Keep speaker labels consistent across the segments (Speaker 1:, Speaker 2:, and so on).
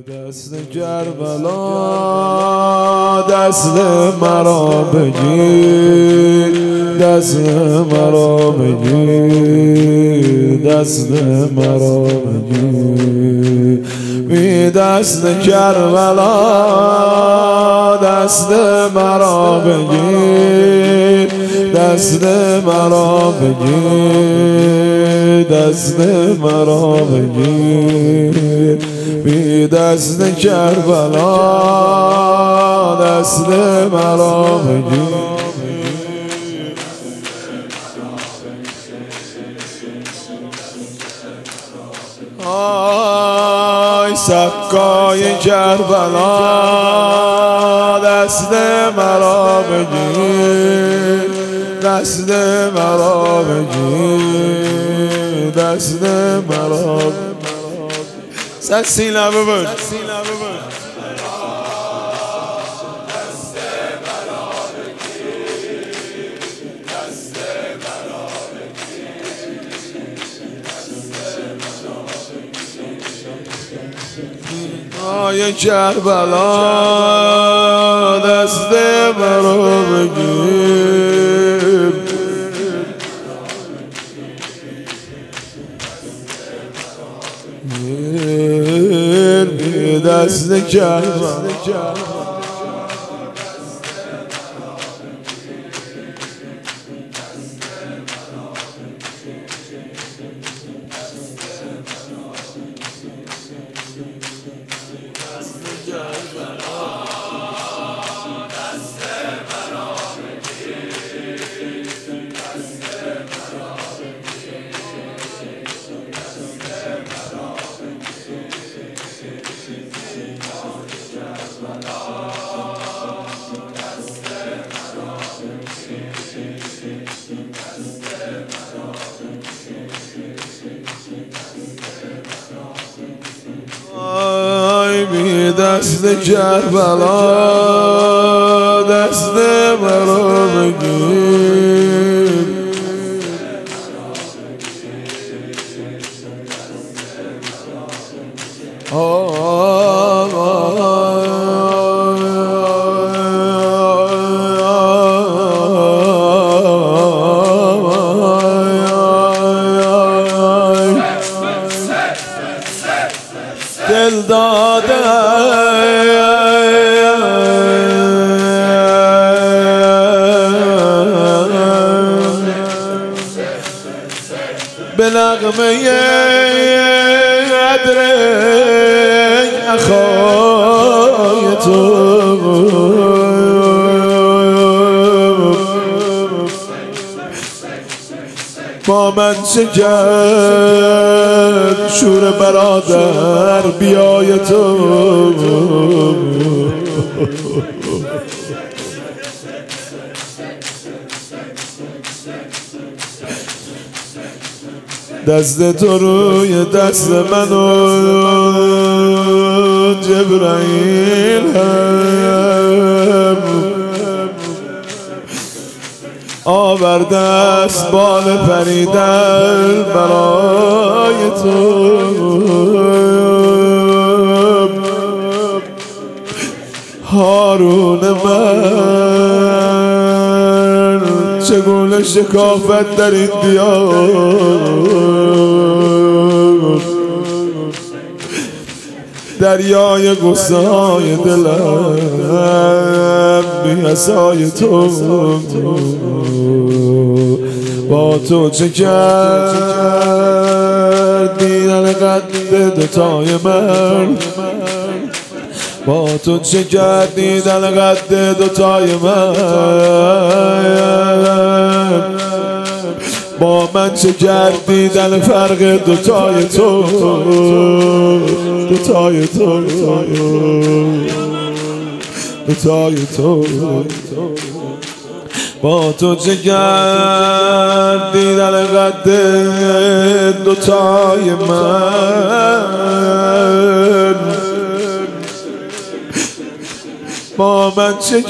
Speaker 1: دست کربلا دست مرا بگیر، دست مرا بگیر، دست مرا بگیر. بی دست کربلا دست مرا بگیر، دست مرا بگیر، دست مرا بگیر. بی دست کربلا دست مرا بگیر. آی سقای کربلا دست مرا بگیر، دست مرا بگیر، دست مرا بگیر. سینه ببر آی کربلا دست مرا بگیر، دست کربلا بی دست کربلا دست مرا بگیر، دل داده به نغمه عطر اخای تو با من چه کرد شور برادر بیای تو. دست تو روی دست منو جبرائیل هم آورده است بال پریدن برای تو. هارون من چگونه شکافت در این دیار، دریای غصه های دلم بی عصای تو. با تو چه کرد دیدن قد دوتای من، با تو چه کرد دیدن قد دوتای من، با من چه کرد دیدن فرق دوتای تو، دوتای تو، دوتای تو. با تو چه کرد دیدن قد دوتای من، با من چه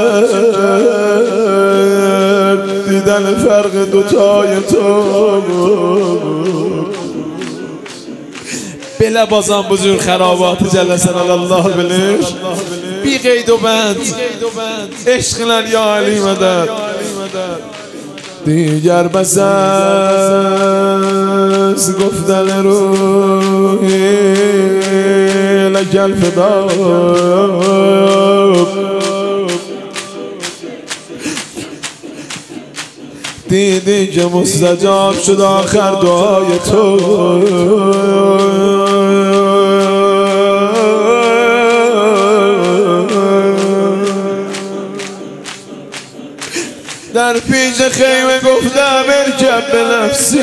Speaker 1: کرد دیدن فرق دوتای تو. بله بازم بزرگ خرابات جلسنا الله بلش بی قید و بند عشقنا یا علی مدد دیگر بس از گفتن روحی لکل فدا دیدی که مستجاب شد آخر دعای تو در پیش خیمه گفتم ارکب به نفسی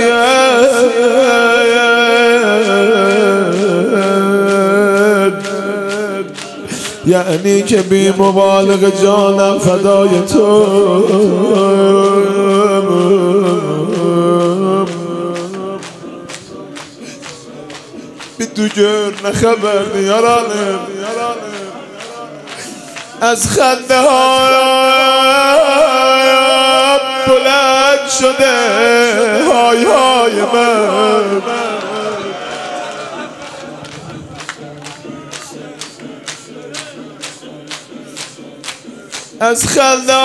Speaker 1: یعنی که بی مبالغه جانم فدای تو بی تو گر نخبر نیارانم از خنده بلند شده های های من از خنده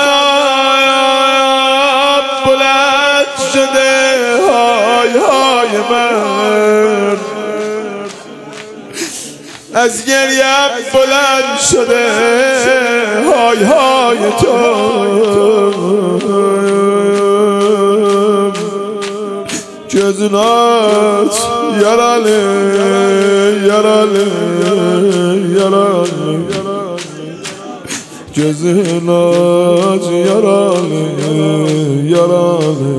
Speaker 1: بلند شده های های من از گریم بلند شده های های تو جزنات یراله یراله یراله جزنات یراله یراله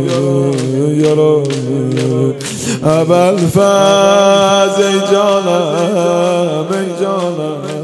Speaker 1: یراله اول فاز ای جانم ای جانم